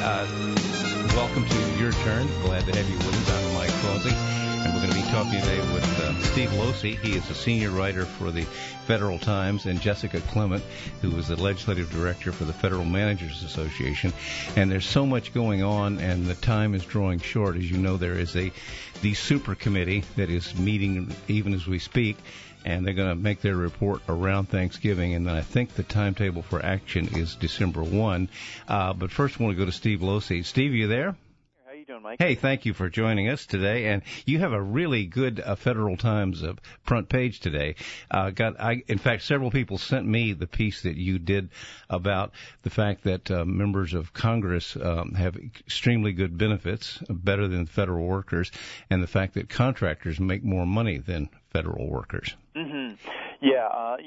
Uh, Welcome to Your Turn. Glad to have you with us. I'm Mike Causey, and we're going to be talking today with Steve Losey. He is a senior writer for the Federal Times, and Jessica Clement, who is the legislative director for the Federal Managers Association. And there's so much going on, and the time is drawing short. As you know, there is the super committee that is meeting even as we speak, and they're going to make their report around Thanksgiving, and then I think the timetable for action is December 1. But first I want to go to Steve Losey. Steve, you there? How you doing, Mike? Hey, thank you for joining us today. And you have a really good Federal Times front page today. In fact, several people sent me the piece that you did about the fact that members of Congress have extremely good benefits, better than federal workers, and the fact that contractors make more money than federal workers. Mm-hmm. Yeah,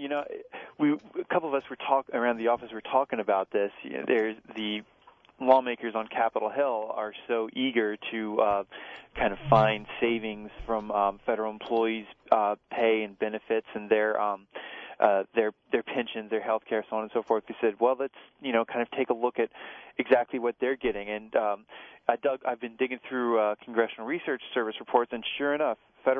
a couple of us around the office were talking about this. There's the lawmakers on Capitol Hill are so eager to kind of find savings from federal employees' pay and benefits and their pensions, their health care, so on and so forth. We said, well, let's kind of take a look at exactly what they're getting. And I've been digging through Congressional Research Service reports, and sure enough,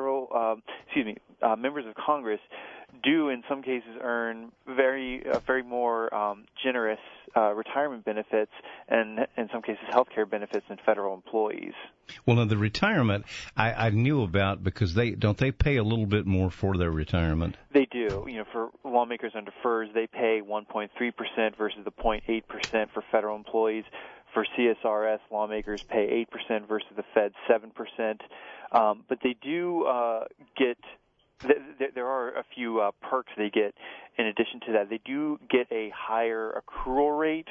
members of Congress do in some cases earn very more generous retirement benefits and in some cases health care benefits than federal employees. Well, now the retirement I knew about because they pay a little bit more for their retirement. They do. For lawmakers under FERS, they pay 1.3% versus the 0.8% for federal employees. For CSRS, lawmakers pay 8% versus the Fed's 7%. But they do get. There are a few perks they get in addition to that. They do get a higher accrual rate,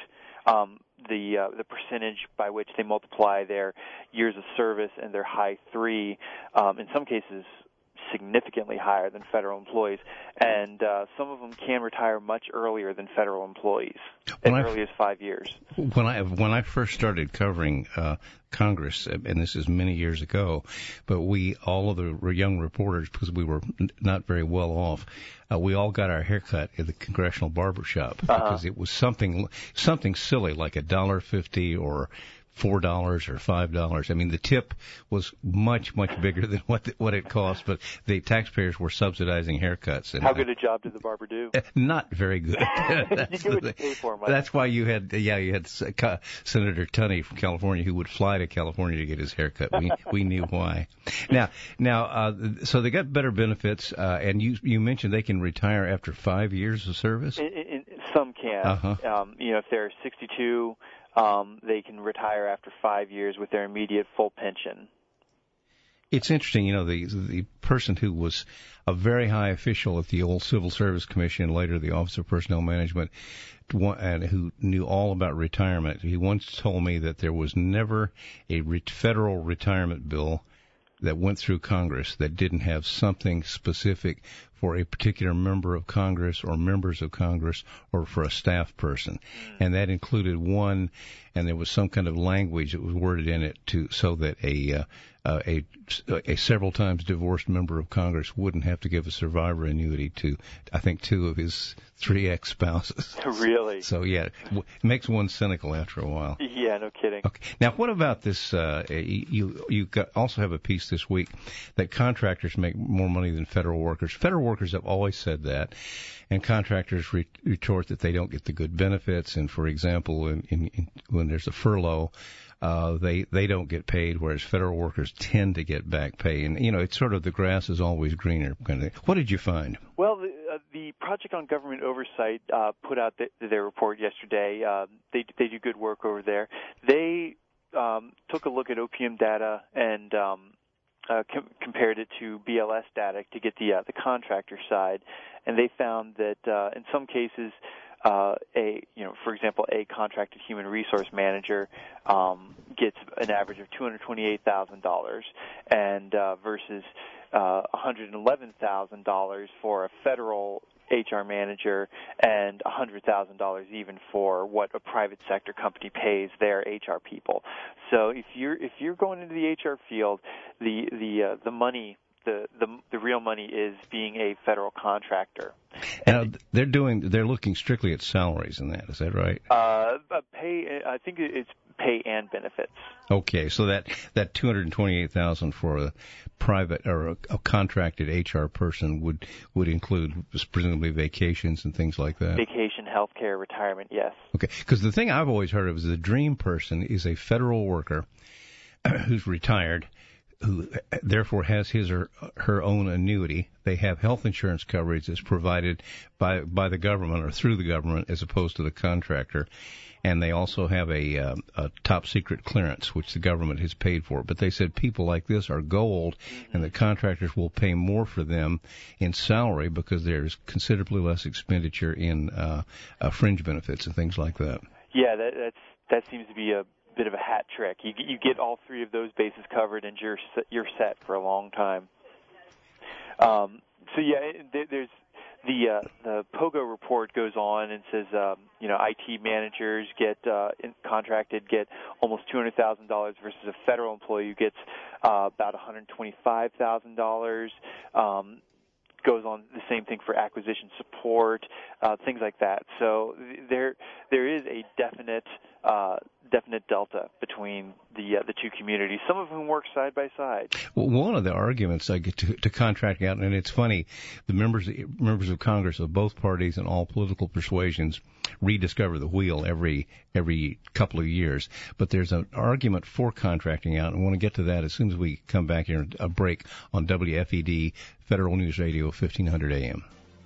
the percentage by which they multiply their years of service and their high 3, in some cases significantly higher than federal employees, and some of them can retire much earlier than federal employees, as early as 5 years. When I first started covering Congress, and this is many years ago, but all of the young reporters, because we were not very well off, we all got our haircut at the congressional barbershop because it was something silly like $1.50 or $4 or $5. I mean, the tip was much bigger than what it cost, but the taxpayers were subsidizing haircuts. And how good a job did the barber do? Not very good. You get what you pay for, Mike. That's why you had Senator Tunney from California who would fly to California to get his haircut. We knew why. Now, so they got better benefits, and you mentioned they can retire after 5 years of service. Some can. If they're 62. They can retire after 5 years with their immediate full pension. It's interesting, the person who was a very high official at the old Civil Service Commission, later the Office of Personnel Management, and who knew all about retirement, he once told me that there was never a federal retirement bill that went through Congress that didn't have something specific for a particular member of Congress or members of Congress or for a staff person. And that included one, and there was some kind of language that was worded in it so that a several times divorced member of Congress wouldn't have to give a survivor annuity to, I think, 2 of his 3 ex-spouses. Really? So, yeah, it makes one cynical after a while. Yeah, no kidding. Okay. Now, what about this? You also have a piece this week that contractors make more money than federal workers. Federal workers have always said that, and contractors retort that they don't get the good benefits. And, for example, when there's a furlough, they don't get paid, whereas federal workers tend to get back pay. And, it's sort of the grass is always greener kind of thing. What did you find? Well, the Project on Government Oversight put out their report yesterday. They do good work over there. They took a look at OPM data and compared it to BLS data to get the contractor side, and they found that in some cases, for example, a contracted human resource manager gets an average of $228,000, and versus $111,000 for a federal HR manager and $100,000 even for what a private sector company pays their HR people. So if you're going into the HR field, the money the real money is being a federal contractor. And they're looking strictly at salaries in that. Is that right? Pay. I think it's pay and benefits. Okay, so that $228,000 for a private or a contracted HR person would include presumably vacations and things like that. Vacation, health care, retirement. Yes. Okay, because the thing I've always heard of is the dream person is a federal worker who's retired, who therefore has his or her own annuity. They have health insurance coverage that's provided by the government or through the government as opposed to the contractor. And they also have a top secret clearance, which the government has paid for. But they said people like this are gold, and the contractors will pay more for them in salary because there's considerably less expenditure in fringe benefits and things like that. Yeah, that seems to be a bit of a hat trick. You get all three of those bases covered, and you're set for a long time. So yeah, there's the POGO report goes on and says IT managers get almost $200,000 versus a federal employee who gets about $125,000. Goes on the same thing for acquisition support, things like that. So there is a definite delta between the two communities, some of whom work side by side. Well, one of the arguments I get to contracting out, and it's funny, the members of Congress of both parties and all political persuasions rediscover the wheel every couple of years. But there's an argument for contracting out, and I want to get to that as soon as we come back here, a break on WFED Federal News Radio 1500 AM.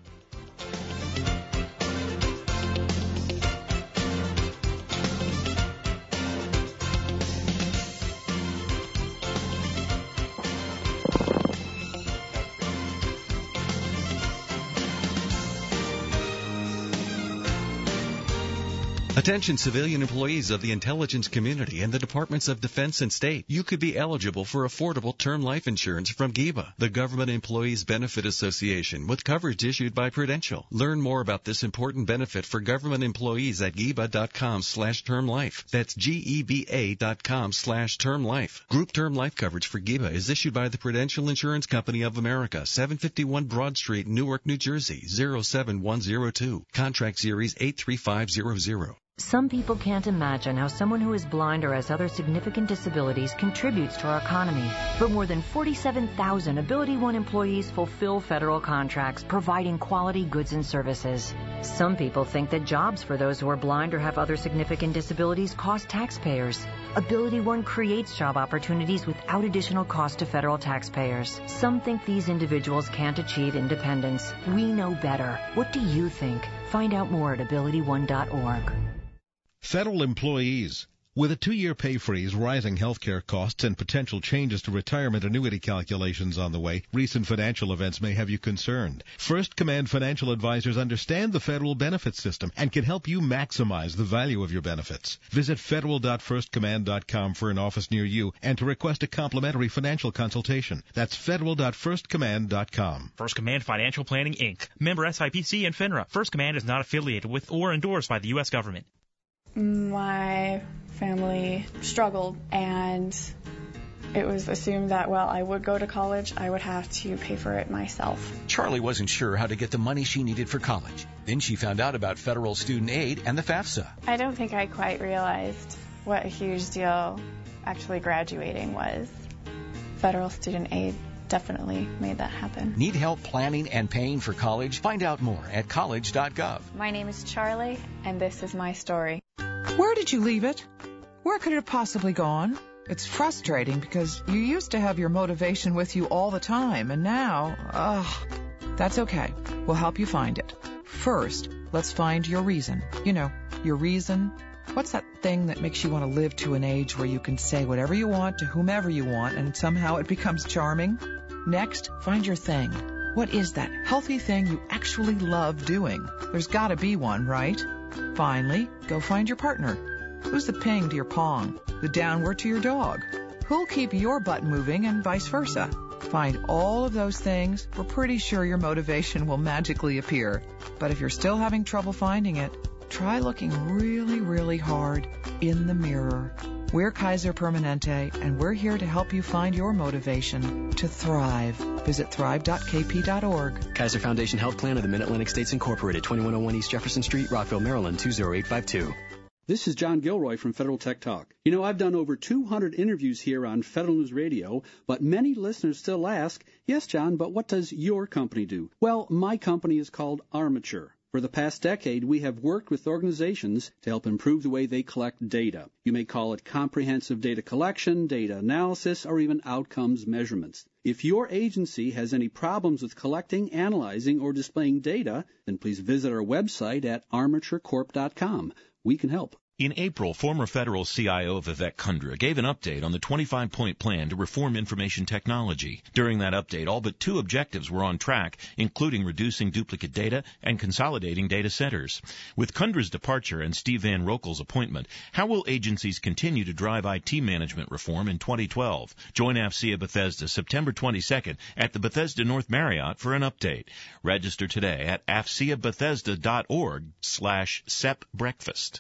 Attention civilian employees of the intelligence community and the Departments of Defense and State. You could be eligible for affordable term life insurance from GEBA, the Government Employees Benefit Association, with coverage issued by Prudential. Learn more about this important benefit for government employees at GEBA.com/term life. That's GEBA.com/term life. Group term life coverage for GEBA is issued by the Prudential Insurance Company of America, 751 Broad Street, Newark, New Jersey, 07102. Contract series 83500. Some people can't imagine how someone who is blind or has other significant disabilities contributes to our economy. But more than 47,000 Ability One employees fulfill federal contracts providing quality goods and services. Some people think that jobs for those who are blind or have other significant disabilities cost taxpayers. Ability One creates job opportunities without additional cost to federal taxpayers. Some think these individuals can't achieve independence. We know better. What do you think? Find out more at abilityone.org. Federal employees. With a 2-year pay freeze, rising health care costs, and potential changes to retirement annuity calculations on the way, recent financial events may have you concerned. First Command Financial Advisors understand the federal benefits system and can help you maximize the value of your benefits. Visit federal.firstcommand.com for an office near you and to request a complimentary financial consultation. That's federal.firstcommand.com. First Command Financial Planning, Inc., member SIPC and FINRA. First Command is not affiliated with or endorsed by the U.S. government. My family struggled, and it was assumed that, well, I would go to college, I would have to pay for it myself. Charlie wasn't sure how to get the money she needed for college. Then she found out about federal student aid and the FAFSA. I don't think I quite realized what a huge deal actually graduating was. Federal student aid definitely made that happen. Need help planning and paying for college? Find out more at college.gov. My name is Charlie, and this is my story. Where did you leave it? Where could it have possibly gone? It's frustrating because you used to have your motivation with you all the time, and now, that's okay. We'll help you find it. First, let's find your reason. You know, your reason. What's that thing that makes you want to live to an age where you can say whatever you want to whomever you want and somehow it becomes charming? Next, find your thing. What is that healthy thing you actually love doing? There's got to be one, right? Finally, go find your partner. Who's the ping to your pong? The downward to your dog? Who'll keep your butt moving and vice versa? Find all of those things. We're pretty sure your motivation will magically appear. But if you're still having trouble finding it, try looking really, really hard in the mirror. We're Kaiser Permanente, and we're here to help you find your motivation to thrive. Visit thrive.kp.org. Kaiser Foundation Health Plan of the Mid-Atlantic States Incorporated, 2101 East Jefferson Street, Rockville, Maryland, 20852. This is John Gilroy from Federal Tech Talk. You know, I've done over 200 interviews here on Federal News Radio, but many listeners still ask, yes, John, but what does your company do? Well, my company is called Armature. For the past decade, we have worked with organizations to help improve the way they collect data. You may call it comprehensive data collection, data analysis, or even outcomes measurements. If your agency has any problems with collecting, analyzing, or displaying data, then please visit our website at armaturecorp.com. We can help. In April, former federal CIO Vivek Kundra gave an update on the 25-point plan to reform information technology. During that update, all but 2 objectives were on track, including reducing duplicate data and consolidating data centers. With Kundra's departure and Steve Van Rokel's appointment, how will agencies continue to drive IT management reform in 2012? Join AFCEA Bethesda September 22nd at the Bethesda North Marriott for an update. Register today at afceabethesda.org/sepbreakfast.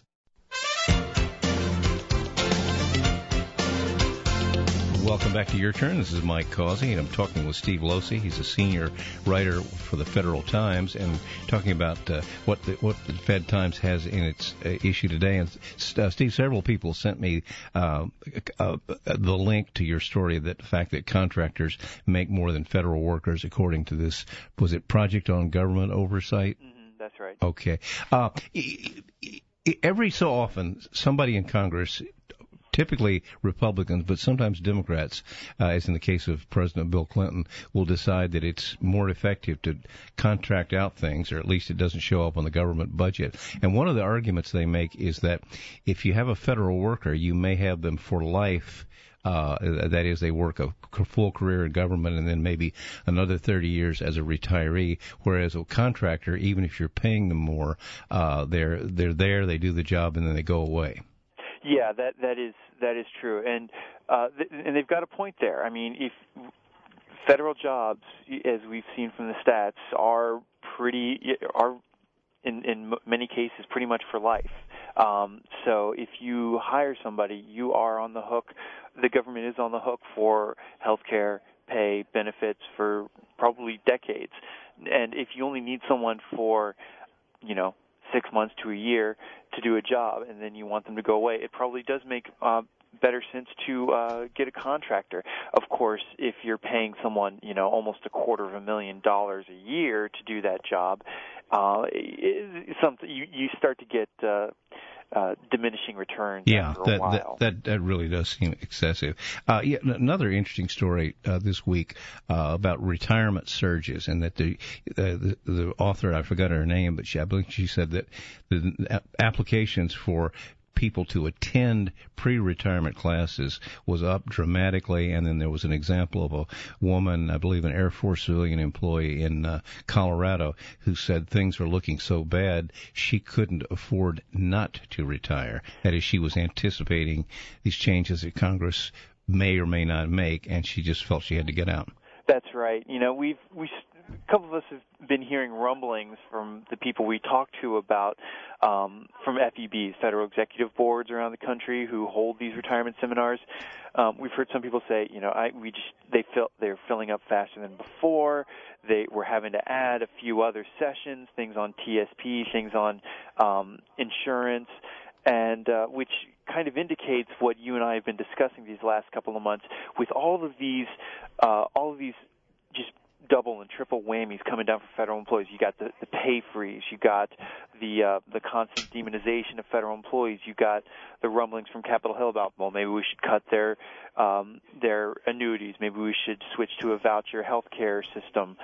Welcome back to Your Turn. This is Mike Causey, and I'm talking with Steve Losey. He's a senior writer for the Federal Times, and talking about what the Fed Times has in its issue today. And Steve, several people sent me the link to your story, that the fact that contractors make more than federal workers, according to this, was it Project on Government Oversight? Mm-hmm, that's right. Okay. Every so often, somebody in Congress, typically Republicans, but sometimes Democrats, as in the case of President Bill Clinton, will decide that it's more effective to contract out things, or at least it doesn't show up on the government budget. And one of the arguments they make is that if you have a federal worker, you may have them for life. That is, they work a full career in government and then maybe another 30 years as a retiree, whereas a contractor, even if you're paying them more, they're there, they do the job, and then they go away. Yeah, that is true, and they've got a point there. I mean, if federal jobs, as we've seen from the stats, are in many cases pretty much for life. So if you hire somebody, you are on the hook. The government is on the hook for health care, pay, benefits for probably decades. And if you only need someone for, 6 months to a year to do a job, and then you want them to go away, it probably does make better sense to get a contractor. Of course, if you're paying someone, almost $250,000 a year to do that job, something you start to get diminishing returns after a while. That really does seem excessive. Another interesting story this week about retirement surges, and that the author, I forgot her name, but I believe she said that the applications for people to attend pre-retirement classes was up dramatically, and then there was an example of a woman, I believe an Air Force civilian employee in Colorado, who said things were looking so bad she couldn't afford not to retire. That is, she was anticipating these changes that Congress may or may not make, and she just felt she had to get out. That's right. A couple of us have been hearing rumblings from the people we talk to about from FEBs, Federal Executive Boards around the country who hold these retirement seminars. We've heard some people say, they're filling up faster than before. They were having to add a few other sessions, things on TSP, things on insurance, and which kind of indicates what you and I have been discussing these last couple of months with all of these just double and triple whammies coming down for federal employees. You got the pay freeze, you got the constant demonization of federal employees, you got the rumblings from Capitol Hill about, well, maybe we should cut their annuities, maybe we should switch to a voucher health care system.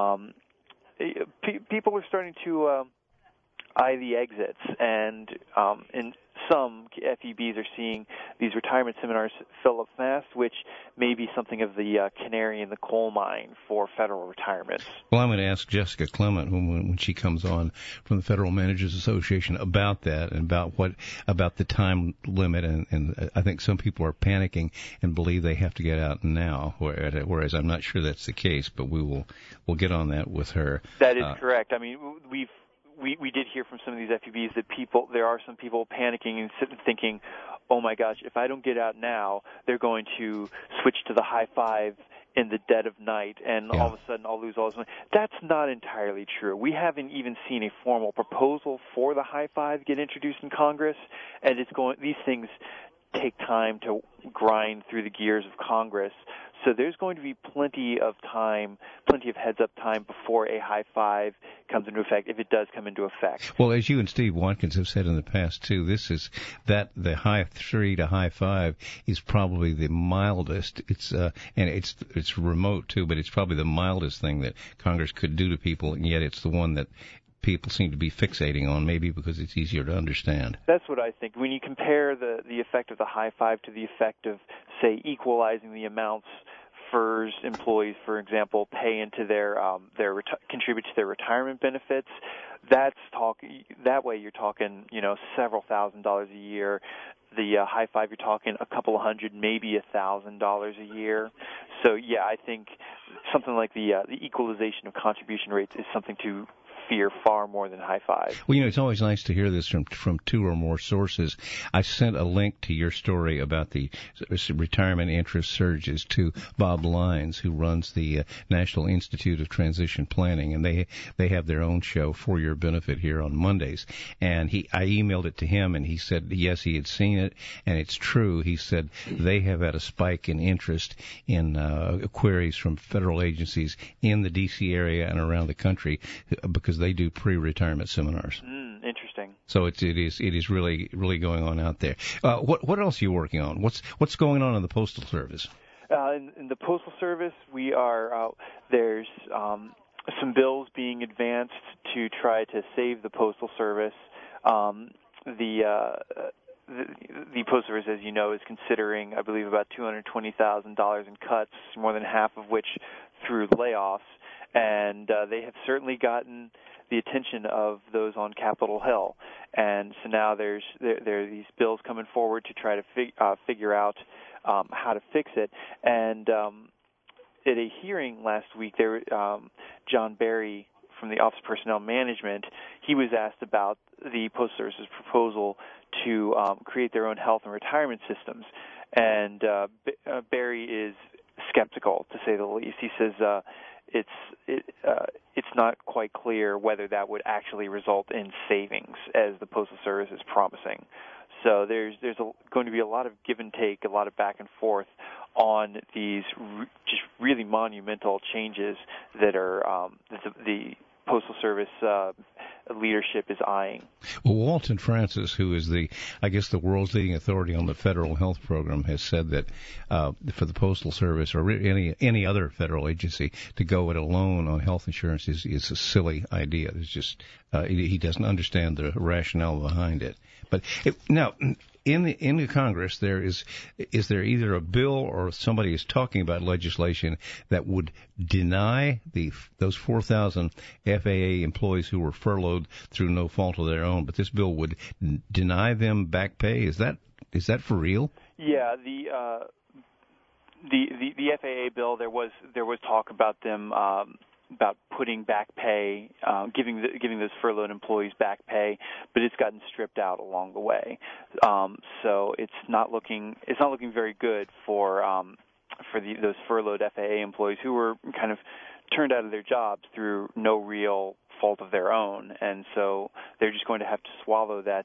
People are starting to eye the exits, and some FEBs are seeing these retirement seminars fill up fast, which may be something of the canary in the coal mine for federal retirements. Well, I'm going to ask Jessica Clement when she comes on from the Federal Managers Association about that, and about the time limit, and I think some people are panicking and believe they have to get out now, whereas I'm not sure that's the case, but we'll get on that with her. That is correct. I mean, we did hear from some of these FEBs that there are some people panicking and sitting thinking, oh my gosh, if I don't get out now, they're going to switch to the high five in the dead of night, and all of a sudden I'll lose all this money. That's not entirely true. We haven't even seen a formal proposal for the high five get introduced in Congress, and these things take time to grind through the gears of Congress. So there's going to be plenty of heads-up time before a high five comes into effect, if it does come into effect. Well, as you and Steve Watkins have said in the past, too, the high 3 to high 5 is probably the mildest. It's remote, too, but it's probably the mildest thing that Congress could do to people, and yet it's the one that people seem to be fixating on, maybe because it's easier to understand. That's what I think. When you compare the effect of the high five to the effect of, say, equalizing the amounts FERS employees, for example, pay into contribute to their retirement benefits, that way you're talking, several $1,000s a year. The high five, you're talking a couple of hundred, maybe $1,000 a year. So yeah, I think something like the equalization of contribution rates is something to fear far more than high five. Well, it's always nice to hear this from two or more sources. I sent a link to your story about the retirement interest surges to Bob Lyons, who runs the National Institute of Transition Planning, and they have their own show for your benefit here on Mondays. And I emailed it to him, and he said yes, he had seen it, and it's true. He said they have had a spike in interest in queries from federal agencies in the D.C. area and around the country because they do pre-retirement seminars. Interesting. So it is really going on out there. What else are you working on? What's going on in the Postal Service? In the Postal Service, we are there's some bills being advanced to try to save the Postal Service. The Postal Service, as you know, is considering, I believe, about $220,000 in cuts, more than half of which through layoffs. And they have certainly gotten the attention of those on Capitol Hill. And so now there are these bills coming forward to try to figure out how to fix it. And at a hearing last week, John Barry from the Office of Personnel Management, he was asked about the Postal Service's proposal to create their own health and retirement systems. And Barry is skeptical, to say the least. He says it's not quite clear whether that would actually result in savings, as the Postal Service is promising. So there's going to be a lot of give and take, a lot of back and forth on these just really monumental changes that are the Postal Service leadership is eyeing. Well, Walton Francis, who is the world's leading authority on the federal health program, has said that for the Postal Service or any other federal agency to go it alone on health insurance is a silly idea. It's just he doesn't understand the rationale behind it. But now, in the Congress, is there either a bill or somebody is talking about legislation that would deny those 4,000 FAA employees who were furloughed through no fault of their own, but this bill would deny them back pay? Is that for real? Yeah, the FAA bill, there was talk about them about putting back pay, giving those furloughed employees back pay, but it's gotten stripped out along the way. So it's not looking very good for those furloughed FAA employees who were kind of turned out of their jobs through no real fault of their own, and so they're just going to have to swallow that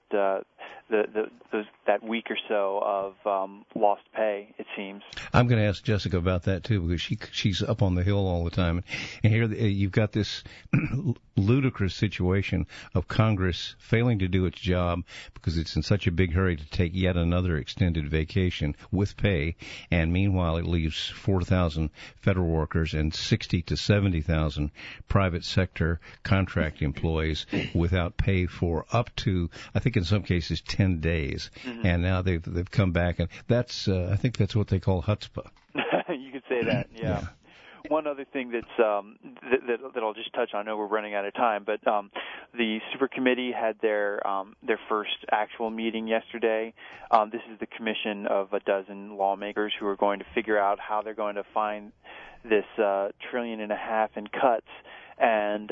that week or so of lost pay, it seems. I'm going to ask Jessica about that too, because she's up on the Hill all the time, and here you've got this ludicrous situation of Congress failing to do its job because it's in such a big hurry to take yet another extended vacation with pay, and meanwhile it leaves 4,000 federal workers and 60 to 70,000 private sector contract employees without pay for up to, I think in some cases, 10 days. Mm-hmm. And now they've come back, and that's I think that's what they call chutzpah. You could say that, yeah. One other thing that I'll just touch on, I know we're running out of time, but the Super Committee had their first actual meeting yesterday. This is the commission of a dozen lawmakers who are going to figure out how they're going to find this $1.5 trillion in cuts. And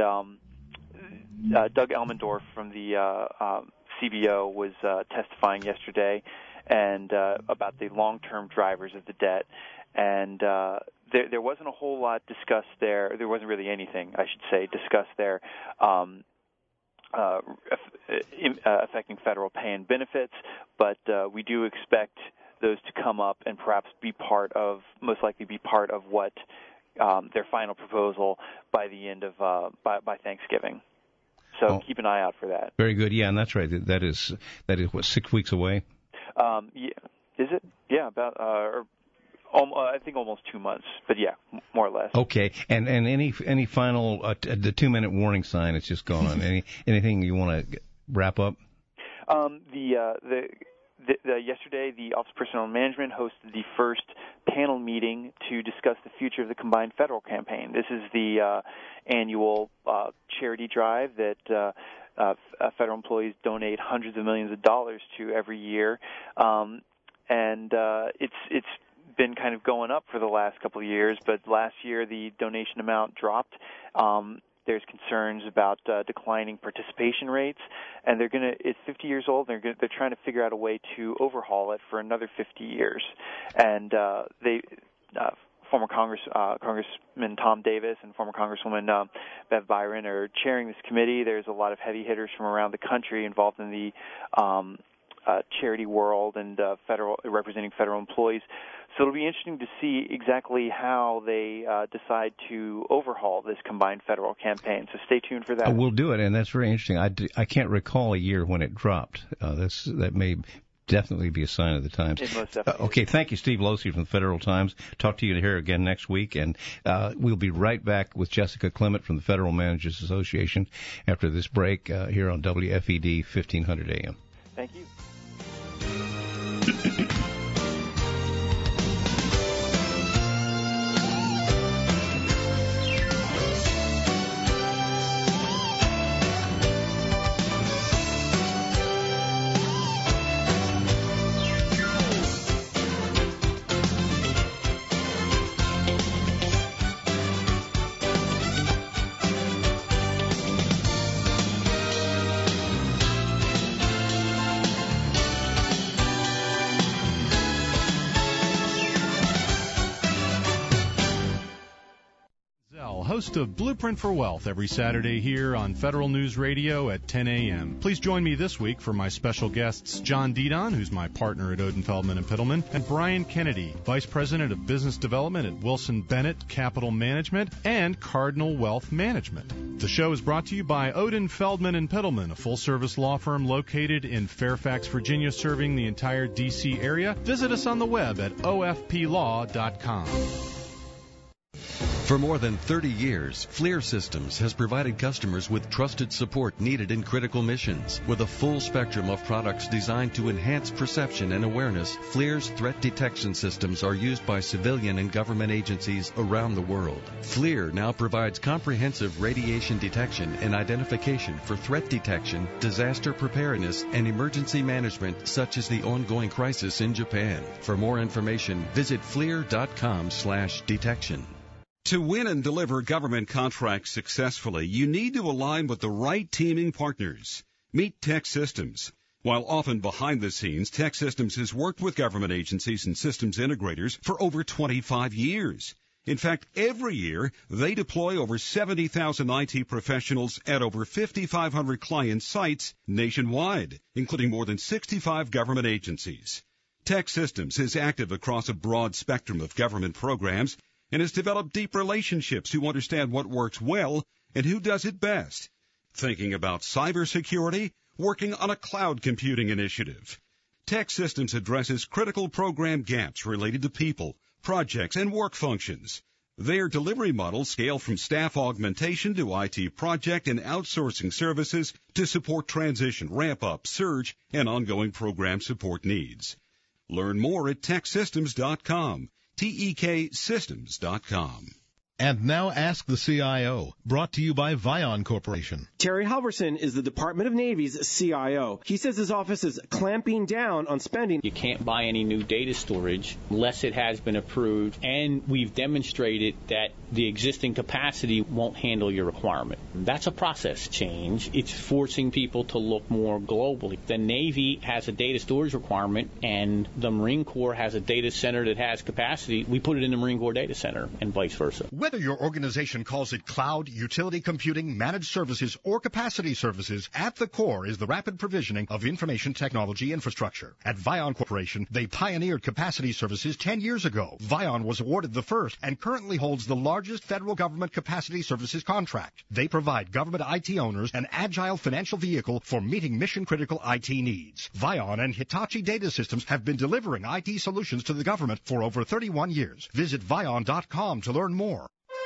Doug Elmendorf from the CBO was testifying yesterday, and about the long-term drivers of the debt. And there wasn't a whole lot discussed there. There wasn't really anything, I should say, discussed there affecting federal pay and benefits, but we do expect those to come up and perhaps most likely be part of what their final proposal by the end of by Thanksgiving. So keep an eye out for that. Very good. Yeah, and that's right. That is what, 6 weeks away? Yeah. Is it? Yeah, about I think almost 2 months, but yeah, more or less. Okay, and any final the 2-minute warning sign has just gone on. Anything you want to wrap up? Yesterday, the Office of Personnel Management hosted the first panel meeting to discuss the future of the combined federal campaign. This is the annual charity drive that federal employees donate hundreds of millions of dollars to every year, and it's been kind of going up for the last couple of years, but last year the donation amount dropped. There's concerns about declining participation rates, and it's 50 years old, and they're trying to figure out a way to overhaul it for another 50 years. And former Congressman Tom Davis and former Congresswoman Bev Byron are chairing this committee. There's a lot of heavy hitters from around the country involved in the charity world and representing federal employees. So it'll be interesting to see exactly how they decide to overhaul this combined federal campaign. So stay tuned for that. We'll do it, and that's very interesting. I can't recall a year when it dropped. That may definitely be a sign of the times. It most definitely okay, thank you, Steve Losey from the Federal Times. Talk to you here again next week, and we'll be right back with Jessica Clement from the Federal Managers Association after this break here on WFED 1500 AM. Thank you. Host of Blueprint for Wealth every Saturday here on Federal News Radio at 10 a.m. Please join me this week for my special guests John Didon, who's my partner at Odin Feldman & Pittleman, and Brian Kennedy, Vice President of Business Development at Wilson Bennett Capital Management and Cardinal Wealth Management. The show is brought to you by Odin Feldman & Pittleman, a full-service law firm located in Fairfax, Virginia, serving the entire D.C. area. Visit us on the web at ofplaw.com. For more than 30 years, FLIR Systems has provided customers with trusted support needed in critical missions. With a full spectrum of products designed to enhance perception and awareness, FLIR's threat detection systems are used by civilian and government agencies around the world. FLIR now provides comprehensive radiation detection and identification for threat detection, disaster preparedness, and emergency management, such as the ongoing crisis in Japan. For more information, visit FLIR.com/detection. To win and deliver government contracts successfully, you need to align with the right teaming partners. Meet Tech Systems. While often behind the scenes, Tech Systems has worked with government agencies and systems integrators for over 25 years. In fact, every year, they deploy over 70,000 IT professionals at over 5,500 client sites nationwide, including more than 65 government agencies. Tech Systems is active across a broad spectrum of government programs and has developed deep relationships to understand what works well and who does it best. Thinking about cybersecurity? Working on a cloud computing initiative. Tech Systems addresses critical program gaps related to people, projects, and work functions. Their delivery models scale from staff augmentation to IT project and outsourcing services to support transition, ramp-up, surge, and ongoing program support needs. Learn more at techsystems.com. TEKsystems.com. And now Ask the CIO, brought to you by Vion Corporation. Terry Halverson is the Department of Navy's CIO. He says his office is clamping down on spending. You can't buy any new data storage unless it has been approved, and we've demonstrated that the existing capacity won't handle your requirement. That's a process change. It's forcing people to look more globally. The Navy has a data storage requirement, and the Marine Corps has a data center that has capacity. We put it in the Marine Corps data center, and vice versa. Whether your organization calls it cloud, utility computing, managed services, or capacity services, at the core is the rapid provisioning of information technology infrastructure. At Vion Corporation, they pioneered capacity services 10 years ago. Vion was awarded the first and currently holds the largest federal government capacity services contract. They provide government IT owners an agile financial vehicle for meeting mission-critical IT needs. Vion and Hitachi Data Systems have been delivering IT solutions to the government for over 31 years. Visit Vion.com to learn more.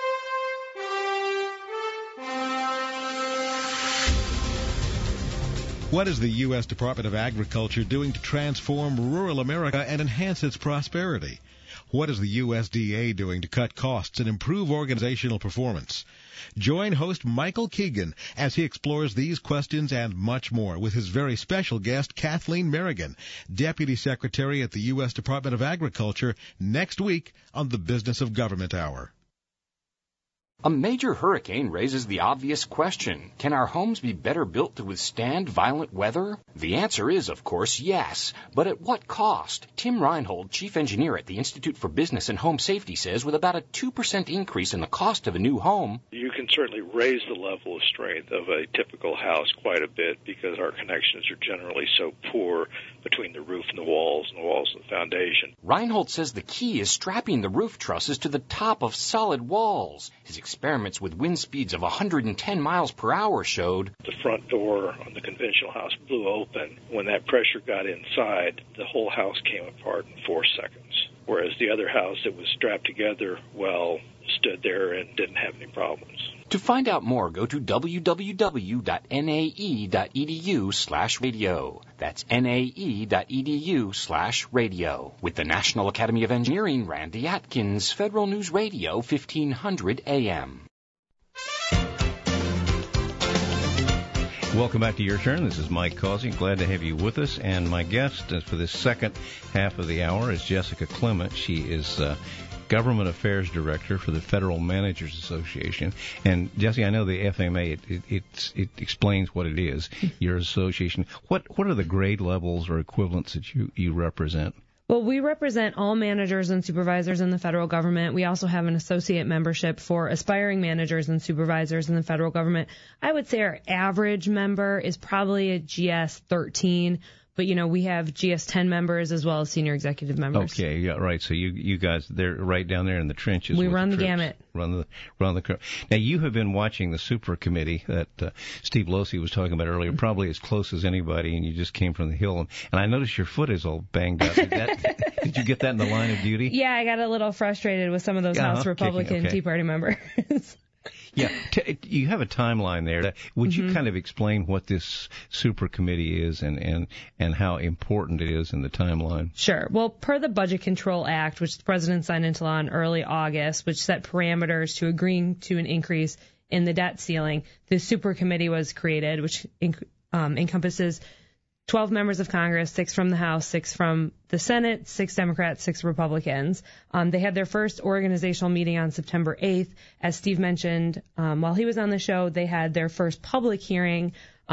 What is the U.S. Department of Agriculture doing to transform rural America and enhance its prosperity? What is the USDA doing to cut costs and improve organizational performance? Join host Michael Keegan as he explores these questions and much more with his very special guest, Kathleen Merrigan, Deputy Secretary at the U.S. Department of Agriculture, next week on the Business of Government Hour. A major hurricane raises the obvious question, can our homes be better built to withstand violent weather? The answer is, of course, yes. But at what cost? Tim Reinhold, Chief Engineer at the Institute for Business and Home Safety, says with about a 2% increase in the cost of a new home, you can certainly raise the level of strength of a typical house quite a bit because our connections are generally so poor between the roof and the walls and the foundation. Reinhold says the key is strapping the roof trusses to the top of solid walls. His experiments with wind speeds of 110 miles per hour showed the front door on the conventional house blew open. When that pressure got inside, the whole house came apart in 4 seconds. Whereas the other house that was strapped together, well, stood there and didn't have any problems. To find out more, go to www.nae.edu/radio. That's nae.edu/radio. With the National Academy of Engineering, Randy Atkins, Federal News Radio, 1500 AM. Welcome back to Your Turn. This is Mike Causey. Glad to have you with us. And my guest for this second half of the hour is Jessica Clement. She is Government Affairs Director for the Federal Managers Association. And Jesse, I know the FMA, it explains what it is, your association. What are the grade levels or equivalents that you represent? Well, we represent all managers and supervisors in the federal government. We also have an associate membership for aspiring managers and supervisors in the federal government. I would say our average member is probably a GS 13. But, we have GS-10 members as well as senior executive members. Okay, yeah, right. So you guys, they're right down there in the trenches. We run the gamut. Run the curve. Now, you have been watching the super committee that Steve Losey was talking about earlier, probably as close as anybody, and you just came from the Hill. And I noticed your foot is all banged up. Did you get that in the line of duty? Yeah, I got a little frustrated with some of those House Republican Tea Party members. Yeah, you have a timeline there. Would you kind of explain what this super committee is and how important it is in the timeline? Sure. Well, per the Budget Control Act, which the President signed into law in early August, which set parameters to agreeing to an increase in the debt ceiling, the super committee was created, which encompasses 12 members of Congress, 6 from the House, 6 from the Senate, 6 Democrats, 6 Republicans. They had their first organizational meeting on September 8th. As Steve mentioned, while he was on the show, they had their first public hearing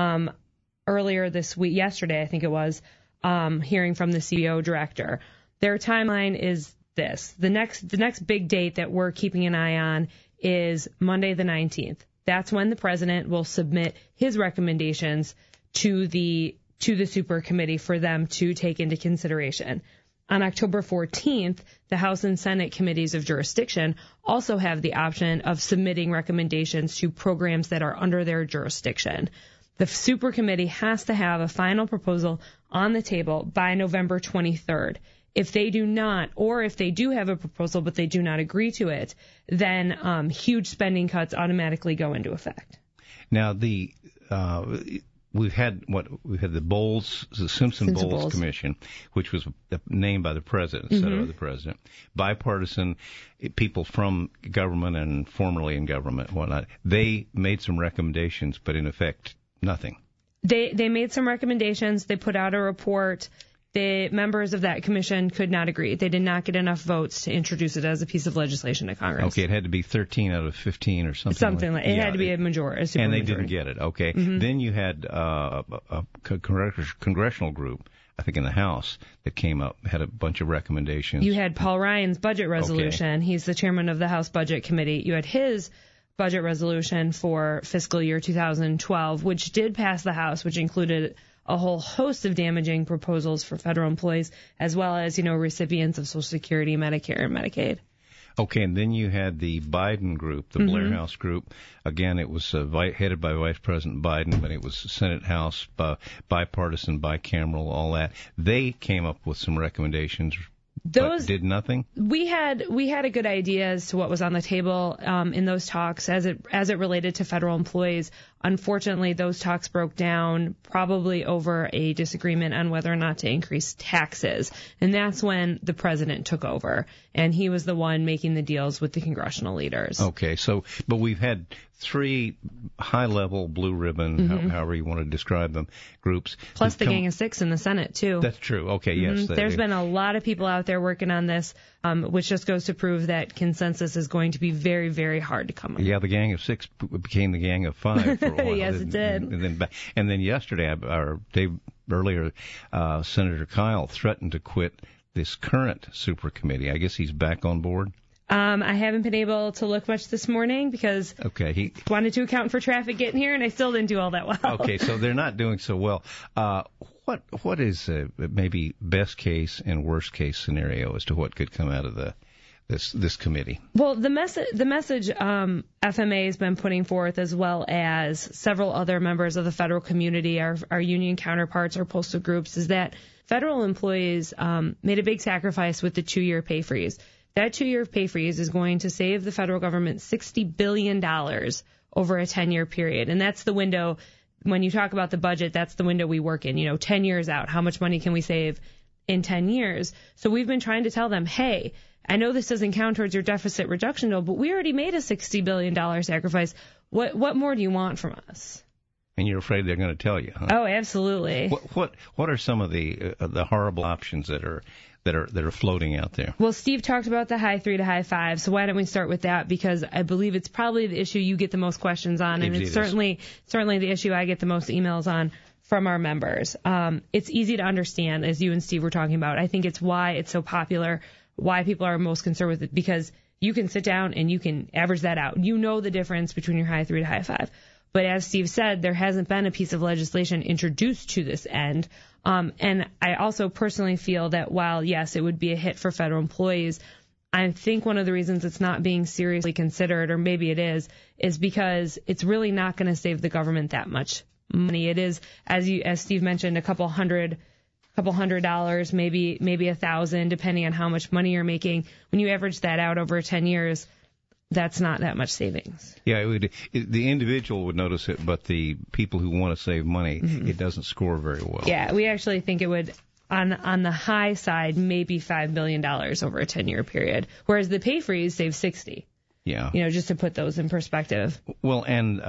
earlier this week, yesterday I think it was, hearing from the CBO director. Their timeline is this. The next big date that we're keeping an eye on is Monday the 19th. That's when the president will submit his recommendations to the super committee for them to take into consideration. On October 14th, the House and Senate committees of jurisdiction also have the option of submitting recommendations to programs that are under their jurisdiction. The super committee has to have a final proposal on the table by November 23rd. If they do not, or if they do have a proposal but they do not agree to it, then huge spending cuts automatically go into effect. Now, we've had the Simpson-Bowles Commission, which was named by the president, set by the president, bipartisan, people from government and formerly in government and whatnot. They made some recommendations, but in effect, nothing. They made some recommendations. They put out a report. The members of that commission could not agree. They did not get enough votes to introduce it as a piece of legislation to Congress. Okay, it had to be 13 out of 15 or something. It had to be a majority. And they didn't get it. Okay. Then you had a congressional group, I think in the House, that came up, had a bunch of recommendations. You had Paul Ryan's budget resolution. Okay. He's the chairman of the House Budget Committee. You had his budget resolution for fiscal year 2012, which did pass the House, which included a whole host of damaging proposals for federal employees, as well as, recipients of Social Security, Medicare, and Medicaid. Okay, and then you had the Biden group, the Blair House group. Again, it was headed by Vice President Biden, but it was Senate, House, bipartisan, bicameral, all that. They came up with some recommendations. But did nothing? We had a good idea as to what was on the table in those talks as it related to federal employees. Unfortunately, those talks broke down probably over a disagreement on whether or not to increase taxes. And that's when the president took over, and he was the one making the deals with the congressional leaders. Okay, but we've had 3 high-level blue ribbon, however you want to describe them, groups. Plus the Gang of Six in the Senate, too. That's true. Okay, yes. There's been a lot of people out there working on this, which just goes to prove that consensus is going to be very, very hard to come up with. Yeah, the Gang of Six became the Gang of Five for a while. Yes, it did. And then yesterday, or day earlier, Senator Kyle threatened to quit this current super committee. I guess he's back on board. I haven't been able to look much this morning because he wanted to account for traffic getting here, and I still didn't do all that well. Okay, so they're not doing so well. What is maybe best case and worst case scenario as to what could come out of this committee? Well, the message FMA has been putting forth, as well as several other members of the federal community, our union counterparts, our postal groups, is that federal employees made a big sacrifice with the 2-year pay freeze. That 2-year pay freeze is going to save the federal government $60 billion over a 10-year period. And that's the window, when you talk about the budget, that's the window we work in, 10 years out. How much money can we save in 10 years? So we've been trying to tell them, hey, I know this doesn't count towards your deficit reduction goal, but we already made a $60 billion sacrifice. What more do you want from us? And you're afraid they're going to tell you, huh? Oh, absolutely. What are some of the horrible options that are floating out there? Well, Steve talked about the high 3 to high 5, so why don't we start with that, because I believe it's probably the issue you get the most questions on, and it's certainly the issue I get the most emails on from our members. It's easy to understand, as you and Steve were talking about. I think it's why it's so popular, why people are most concerned with it, because you can sit down and you can average that out. You know the difference between your high 3 to high 5. But as Steve said, there hasn't been a piece of legislation introduced to this end. And I also personally feel that while, yes, it would be a hit for federal employees, I think one of the reasons it's not being seriously considered, or maybe it is because it's really not going to save the government that much money. It is, as Steve mentioned, a couple hundred dollars, maybe $1,000, depending on how much money you're making. When you average that out over 10 years, that's not that much savings. Yeah, the individual would notice it, but the people who want to save money, it doesn't score very well. Yeah, we actually think it would, on the high side, maybe $5 billion over a 10-year period, whereas the pay freeze saves 60. Yeah. Just to put those in perspective. Well,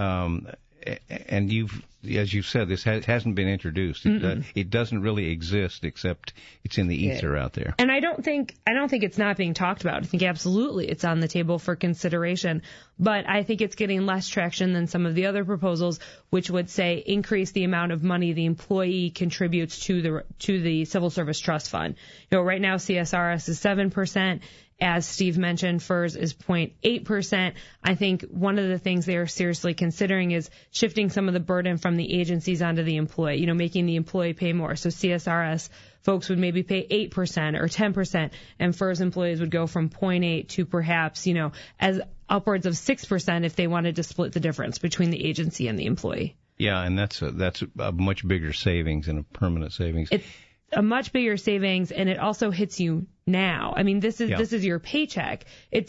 and as you've said, this hasn't been introduced. It doesn't really exist, except it's in the ether out there. And I don't think it's not being talked about. I think absolutely it's on the table for consideration. But I think it's getting less traction than some of the other proposals, which would say increase the amount of money the employee contributes to the Civil Service Trust Fund. Right now CSRS is 7%. As Steve mentioned, FERS is 0.8%. I think one of the things they are seriously considering is shifting some of the burden from the agencies onto the employee, making the employee pay more. So CSRS folks would maybe pay 8% or 10%, and FERS employees would go from 0.8 to perhaps, as upwards of 6% if they wanted to split the difference between the agency and the employee. Yeah, and that's a much bigger savings and a permanent savings. It's a much bigger savings, and it also hits you now. I mean, this is your paycheck. It's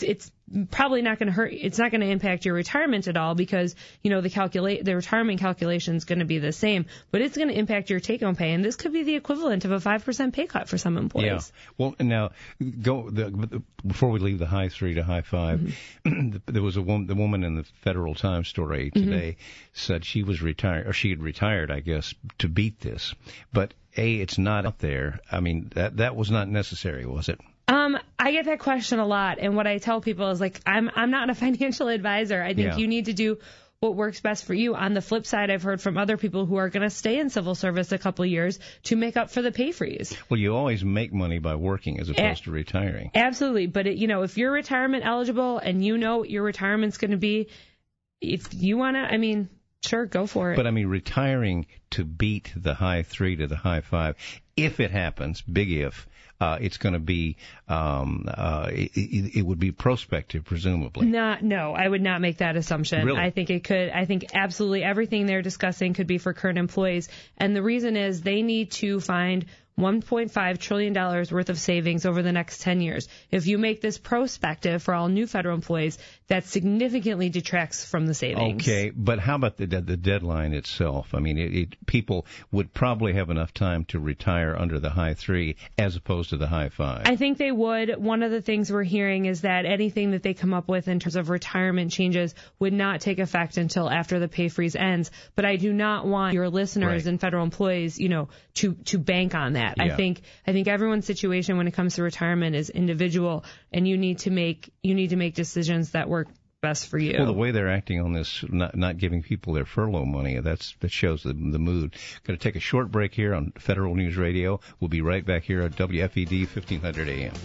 probably not going to hurt. It's not going to impact your retirement at all because, the retirement calculation is going to be the same, but it's going to impact your take-home pay. And this could be the equivalent of a 5% pay cut for some employees. Yeah. Well, now, before we leave the high 3 to high 5, there was the woman in the Federal Times story today said she was retired, or she had retired, I guess, to beat this. But it's not out there. I mean, that was not necessary, was it? I get that question a lot, and what I tell people is I'm not a financial advisor. I think you need to do what works best for you. On the flip side, I've heard from other people who are going to stay in civil service a couple years to make up for the pay freeze. Well, you always make money by working as opposed to retiring. Absolutely, but if you're retirement eligible and you know what your retirement's going to be, if you want to, sure, go for it. But retiring to beat the high 3 to the high 5, if it happens, big if, it's going to be, it would be prospective, presumably. No, I would not make that assumption. Really? I think absolutely everything they're discussing could be for current employees. And the reason is they need to find $1.5 trillion worth of savings over the next 10 years. If you make this prospective for all new federal employees, that significantly detracts from the savings. Okay, but how about the deadline itself? People would probably have enough time to retire under the high 3 as opposed to the high 5. I think they would. One of the things we're hearing is that anything that they come up with in terms of retirement changes would not take effect until after the pay freeze ends. But I do not want your listeners and federal employees, to bank on that. Yeah. I think everyone's situation when it comes to retirement is individual, and you need to make decisions that work best for you. Well, the way they're acting on this, not giving people their furlough money, that shows the mood. Going to take a short break here on Federal News Radio. We'll be right back here at WFED 1500 AM.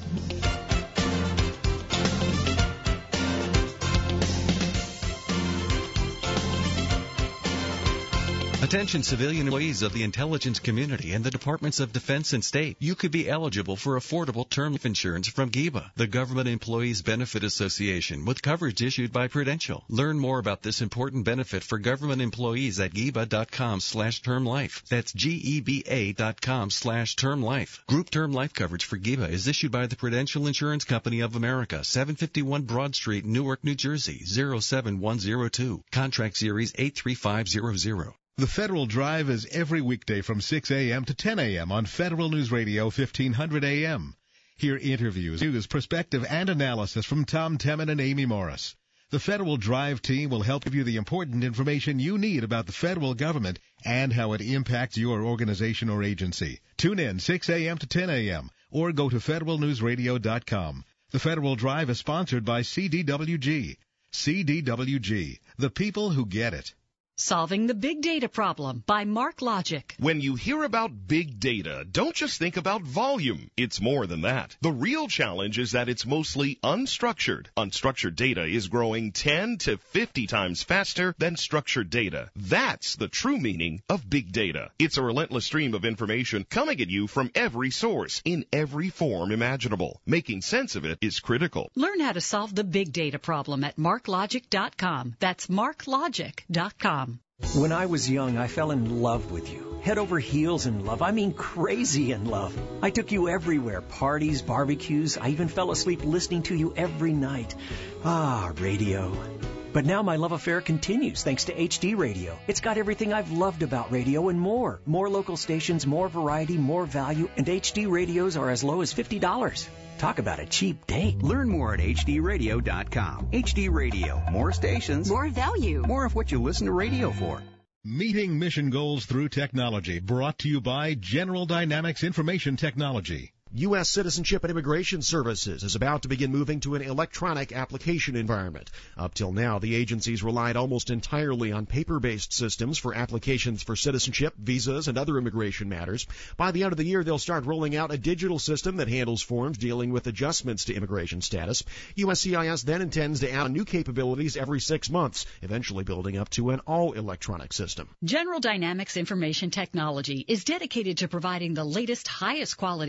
Attention civilian employees of the intelligence community and the Departments of Defense and State. You could be eligible for affordable term life insurance from GEBA, the Government Employees Benefit Association, with coverage issued by Prudential. Learn more about this important benefit for government employees at GEBA.com/term life. That's GEBA.com/term life. Group term life coverage for GEBA is issued by the Prudential Insurance Company of America, 751 Broad Street, Newark, New Jersey, 07102. Contract series 83500. The Federal Drive is every weekday from 6 a.m. to 10 a.m. on Federal News Radio 1500 a.m. Hear interviews, news, perspective, and analysis from Tom Temin and Amy Morris. The Federal Drive team will help give you the important information you need about the federal government and how it impacts your organization or agency. Tune in 6 a.m. to 10 a.m. or go to federalnewsradio.com. The Federal Drive is sponsored by CDWG. CDWG, the people who get it. Solving the Big Data Problem by Mark Logic. When you hear about big data, don't just think about volume. It's more than that. The real challenge is that it's mostly unstructured. Unstructured data is growing 10 to 50 times faster than structured data. That's the true meaning of big data. It's a relentless stream of information coming at you from every source in every form imaginable. Making sense of it is critical. Learn how to solve the Big Data Problem at marklogic.com. That's marklogic.com. When I was young, I fell in love with you. Head over heels in love. I mean crazy in love. I took you everywhere. Parties, barbecues. I even fell asleep listening to you every night. Ah, radio. But now my love affair continues thanks to HD Radio. It's got everything I've loved about radio and more. More local stations, more variety, more value, and HD radios are as low as $50. Talk about a cheap date. Learn more at HDRadio.com. HD Radio. More stations. More value. More of what you listen to radio for. Meeting mission goals through technology. Brought to you by General Dynamics Information Technology. U.S. Citizenship and Immigration Services is about to begin moving to an electronic application environment. Up till now, the agencies relied almost entirely on paper-based systems for applications for citizenship, visas, and other immigration matters. By the end of the year, they'll start rolling out a digital system that handles forms dealing with adjustments to immigration status. USCIS then intends to add new capabilities every 6 months, eventually building up to an all-electronic system. General Dynamics Information Technology is dedicated to providing the latest, highest quality information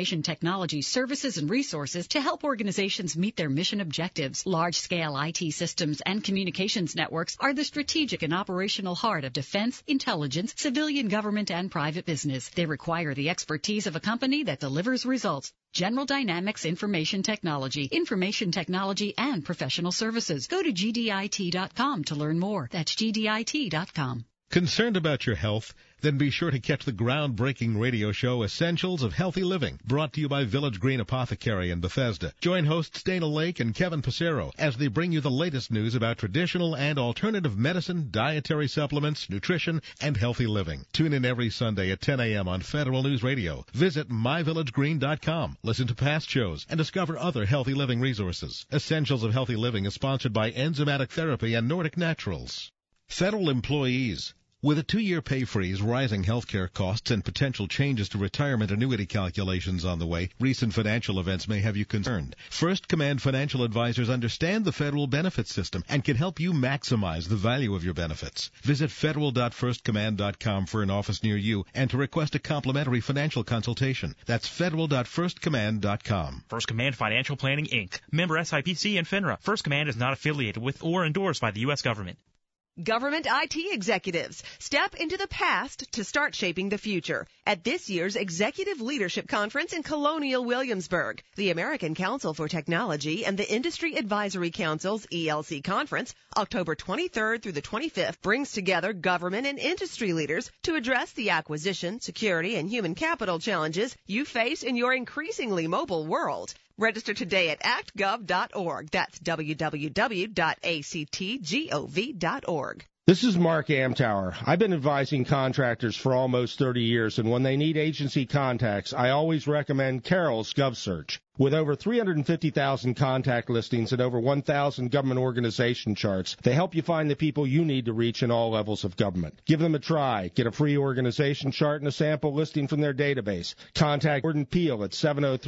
information technology services and resources to help organizations meet their mission objectives. Large-scale IT systems and communications networks are the strategic and operational heart of defense, intelligence, civilian government, and private business. They require the expertise of a company that delivers results. General Dynamics Information Technology, and professional services. Go to GDIT.com to learn more. That's GDIT.com. Concerned about your health? Then be sure to catch the groundbreaking radio show Essentials of Healthy Living, brought to you by Village Green Apothecary in Bethesda. Join hosts Dana Lake and Kevin Passero as they bring you the latest news about traditional and alternative medicine, dietary supplements, nutrition, and healthy living. Tune in every Sunday at 10 a.m. on Federal News Radio. Visit myvillagegreen.com. Listen to past shows and discover other healthy living resources. Essentials of Healthy Living is sponsored by Enzymatic Therapy and Nordic Naturals. Federal employees. With a 2-year pay freeze, rising health care costs, and potential changes to retirement annuity calculations on the way, recent financial events may have you concerned. First Command Financial Advisors understand the federal benefits system and can help you maximize the value of your benefits. Visit federal.firstcommand.com for an office near you and to request a complimentary financial consultation. That's federal.firstcommand.com. First Command Financial Planning, Inc., member SIPC and FINRA. First Command is not affiliated with or endorsed by the U.S. government. Government IT executives, step into the past to start shaping the future. At this year's Executive Leadership Conference in Colonial Williamsburg, the American Council for Technology and the Industry Advisory Council's ELC Conference, October 23rd through the 25th, brings together government and industry leaders to address the acquisition, security, and human capital challenges you face in your increasingly mobile world. Register today at actgov.org. That's www.actgov.org. This is Mark Amtower. I've been advising contractors for almost 30 years, and when they need agency contacts, I always recommend Carroll's GovSearch. With over 350,000 contact listings and over 1,000 government organization charts, they help you find the people you need to reach in all levels of government. Give them a try. Get a free organization chart and a sample listing from their database. Contact Gordon Peel at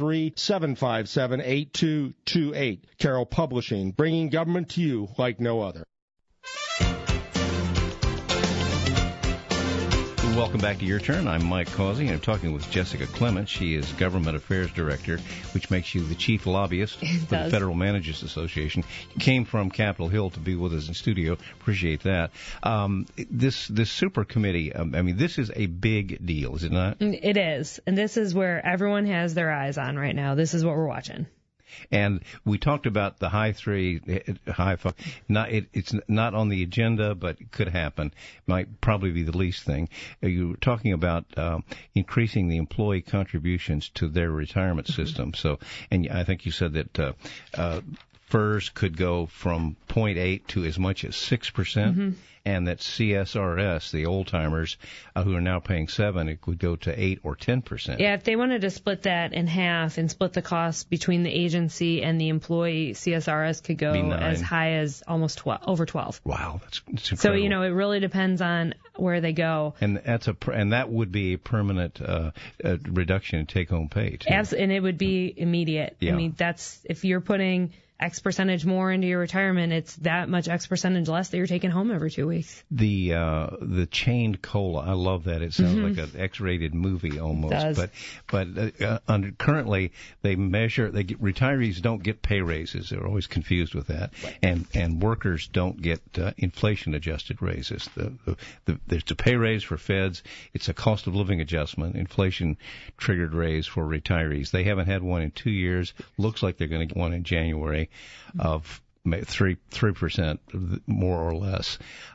703-757-8228. Carroll Publishing, bringing government to you like no other. Welcome back to Your Turn. I'm Mike Causey, and I'm talking with Jessica Clement. She is Government Affairs Director, which makes you the chief lobbyist for the Federal Managers Association. You came from Capitol Hill to be with us in studio. Appreciate that. This super committee, this is a big deal, is it not? It is, and this is where everyone has their eyes on right now. This is what we're watching. And we talked about the high five. It's not on the agenda, but it could happen. Might probably be the least thing. You were talking about increasing the employee contributions to their retirement system. So, and I think you said that FERS could go from 0.8 to as much as 6%. And that CSRS, the old-timers, who are now paying 7%, it would go to 8 or 10%. Yeah, if they wanted to split that in half and split the cost between the agency and the employee, CSRS could go as high as almost over 12. Wow, that's incredible. So, it really depends on where they go. And that would be a permanent reduction in take-home pay, too. And it would be immediate. Yeah. That's if you're putting X percentage more into your retirement, it's that much X percentage less that you're taking home every 2 weeks. The chained COLA, I love that. It sounds like an X-rated movie almost. It does. But currently they measure. Retirees don't get pay raises. They're always confused with that. Right. And workers don't get inflation-adjusted raises. There's a pay raise for feds. It's a cost of living adjustment, inflation-triggered raise for retirees. They haven't had one in 2 years. Looks like they're going to get one in January. Of 3% more or less.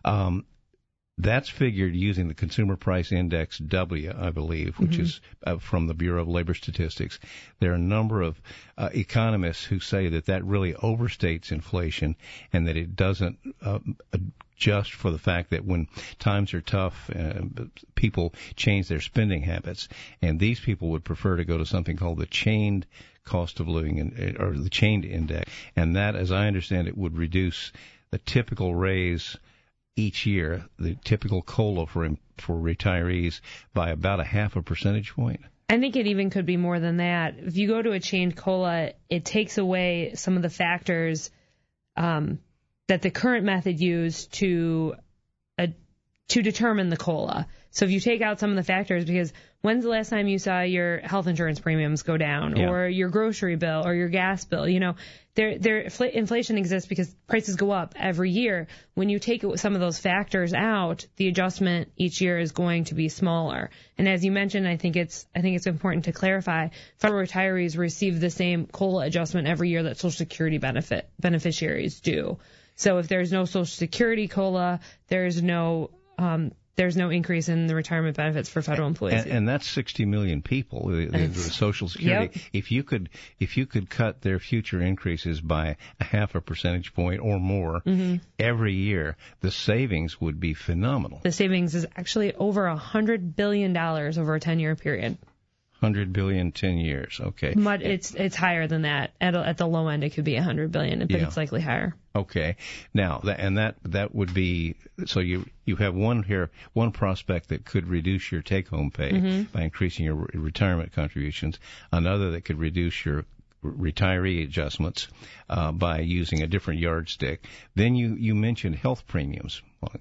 That's figured using the Consumer Price Index W, I believe, which is from the Bureau of Labor Statistics. There are a number of economists who say that really overstates inflation and that it doesn't adjust for the fact that when times are tough, people change their spending habits. And these people would prefer to go to something called the chained cost of living, or the chained index, and that, as I understand it, would reduce the typical raise each year, the typical COLA for retirees, by about 0.5 percentage point. I think it even could be more than that. If you go to a chained COLA, it takes away some of the factors that the current method used to to determine the COLA. So if you take out some of the factors, because when's the last time you saw your health insurance premiums go down, or your grocery bill, or your gas bill? You know, inflation exists because prices go up every year. When you take some of those factors out, the adjustment each year is going to be smaller. And as you mentioned, I think it's important to clarify, federal retirees receive the same COLA adjustment every year that Social Security beneficiaries do. So if there's no Social Security COLA, there's no increase in the retirement benefits for federal employees. And that's 60 million people, the Social Security. Yep. If you could cut their future increases by a half a percentage point or more every year, the savings would be phenomenal. The savings is actually over $100 billion over a 10-year period. 100 billion, 10 years. Okay. But it's higher than that. At the low end, it could be 100 billion, but it's likely higher. Okay. Now, that would be, so you have one prospect that could reduce your take-home pay by increasing your retirement contributions, another that could reduce your retiree adjustments by using a different yardstick. Then you mentioned health premiums.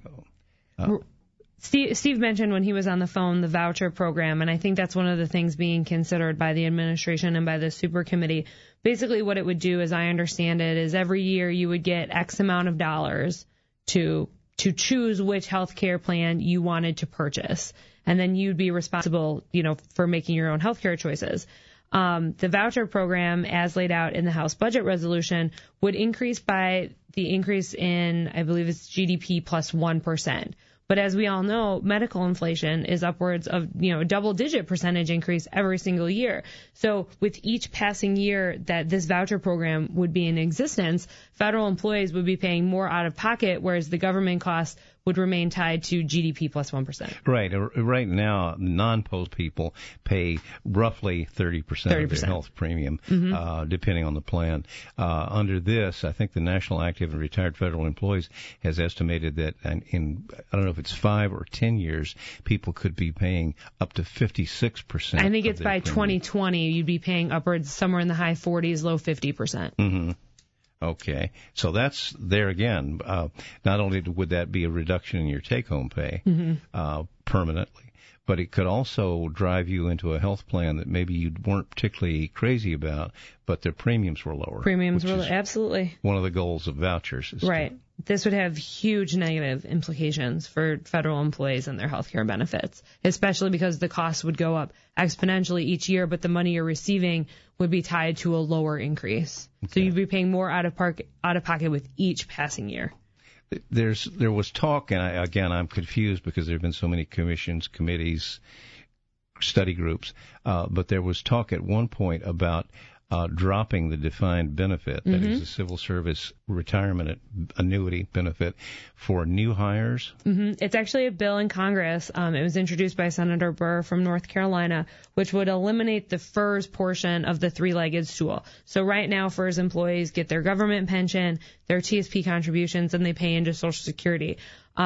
Steve mentioned when he was on the phone the voucher program, and I think that's one of the things being considered by the administration and by the super committee. Basically what it would do, as I understand it, is every year you would get X amount of dollars to choose which health care plan you wanted to purchase, and then you'd be responsible, for making your own health care choices. The voucher program, as laid out in the House budget resolution, would increase by the increase in, I believe it's GDP plus 1%. But as we all know, medical inflation is upwards of, a double-digit percentage increase every single year. So with each passing year that this voucher program would be in existence, federal employees would be paying more out of pocket, whereas the government costs would remain tied to GDP plus 1%. Right. Right now, non-post people pay roughly 30% of their health premium, depending on the plan. Under this, I think the National Active and Retired Federal Employees has estimated that in, I don't know if it's 5 or 10 years, people could be paying up to 56%. I think it's by 2020, you'd be paying upwards somewhere in the high 40s, low 50%. Okay, so that's there again. Not only would that be a reduction in your take-home pay permanently, but it could also drive you into a health plan that maybe you weren't particularly crazy about, but their premiums were lower. Absolutely. One of the goals of vouchers. Right. This would have huge negative implications for federal employees and their health care benefits, especially because the costs would go up exponentially each year, but the money you're receiving would be tied to a lower increase. Okay. So you'd be paying more out of pocket with each passing year. There was talk, and I'm confused because there have been so many commissions, committees, study groups, but there was talk at one point about dropping the defined benefit, that is the civil service retirement annuity benefit for new hires. It's actually a bill in Congress. It was introduced by Senator Burr from North Carolina, which would eliminate the FERS portion of the three-legged stool. So right now, FERS employees get their government pension, their TSP contributions, and they pay into Social Security.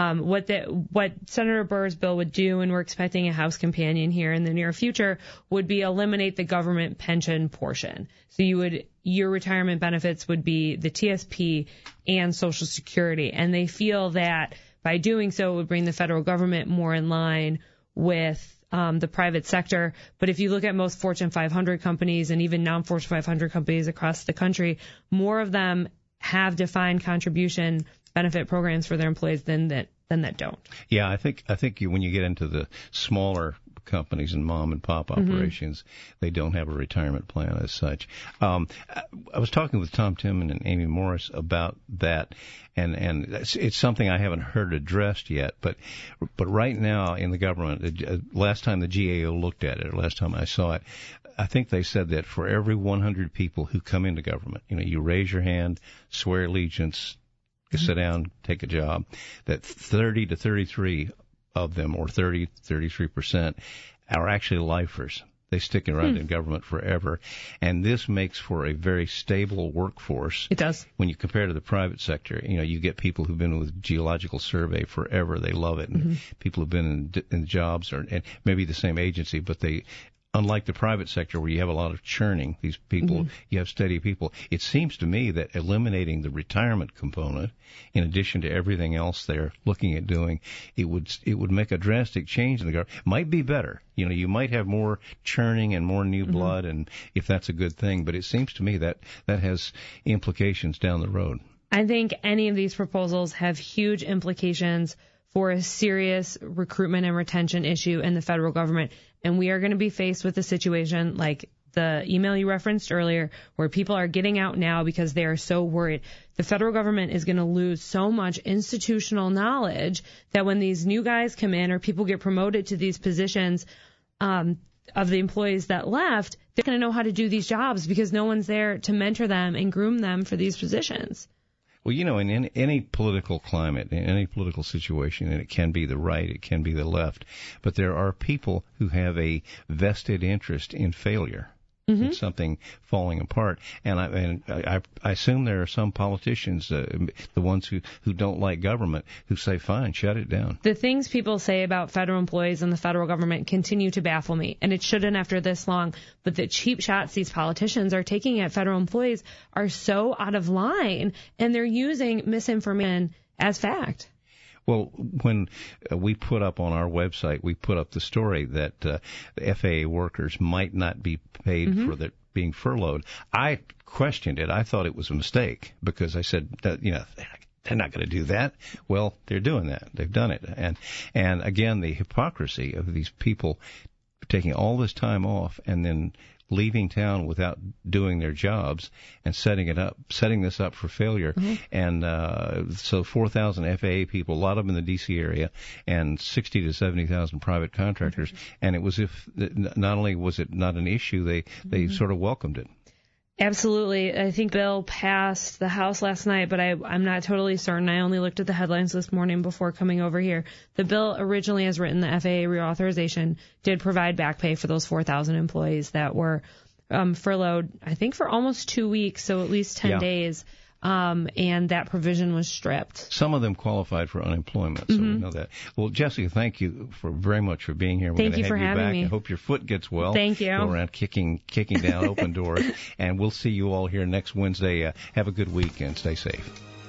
What Senator Burr's bill would do, and we're expecting a House companion here in the near future, would be eliminate the government pension portion. So your retirement benefits would be the TSP and Social Security, and they feel that by doing so it would bring the federal government more in line with the private sector. But if you look at most Fortune 500 companies and even non-Fortune 500 companies across the country, more of them have defined contribution benefit programs for their employees than that don't. Yeah, I think when you get into the smaller companies and mom and pop operations, they don't have a retirement plan as such. I was talking with Tom Timmon and Amy Morris about that, and it's something I haven't heard addressed yet. But right now in the government, last time the GAO looked at it, or last time I saw it, I think they said that for every 100 people who come into government, you raise your hand, swear allegiance, sit down, take a job, that 30 to 33 of them, or 33%, are actually lifers. They stick around in government forever. And this makes for a very stable workforce. It does. When you compare to the private sector, you get people who've been with Geological Survey forever. They love it. And people who've been in jobs and maybe the same agency, but they Unlike the private sector where you have a lot of churning, these people, you have steady people. It seems to me that eliminating the retirement component, in addition to everything else they're looking at doing, it would make a drastic change in the government. Might be better. You might have more churning and more new blood, and if that's a good thing. But it seems to me that has implications down the road. I think any of these proposals have huge implications for a serious recruitment and retention issue in the federal government. And we are going to be faced with a situation like the email you referenced earlier, where people are getting out now because they are so worried. The federal government is going to lose so much institutional knowledge that when these new guys come in or people get promoted to these positions of the employees that left, they're going to know how to do these jobs because no one's there to mentor them and groom them for these positions. Well, in any political climate, in any political situation, and it can be the right, it can be the left, but there are people who have a vested interest in failure, in something falling apart. And I assume there are some politicians, the ones who don't like government, who say, fine, shut it down. The things people say about federal employees and the federal government continue to baffle me, and it shouldn't after this long. But the cheap shots these politicians are taking at federal employees are so out of line, and they're using misinformation as fact. Well, when we put up on our website, we put up the story that the FAA workers might not be paid for being furloughed. I questioned it. I thought it was a mistake because I said that, they're not going to do that. Well, they're doing that. They've done it. And again, the hypocrisy of these people taking all this time off and then leaving town without doing their jobs and setting this up for failure. And so 4,000 FAA people, a lot of them in the D.C. area, and 60 to 70,000 private contractors. And it was not only was it not an issue, they sort of welcomed it. Absolutely. I think bill passed the House last night, but I'm not totally certain. I only looked at the headlines this morning before coming over here. The bill originally, as written, the FAA reauthorization, did provide back pay for those 4,000 employees that were furloughed, I think, for almost 2 weeks, so at least 10 days. And that provision was stripped. Some of them qualified for unemployment, so we know that. Well, Jessica, thank you very much for being here. Thank you for having me. I hope your foot gets well. Thank you. Go around kicking down open doors, and we'll see you all here next Wednesday. Have a good week and stay safe.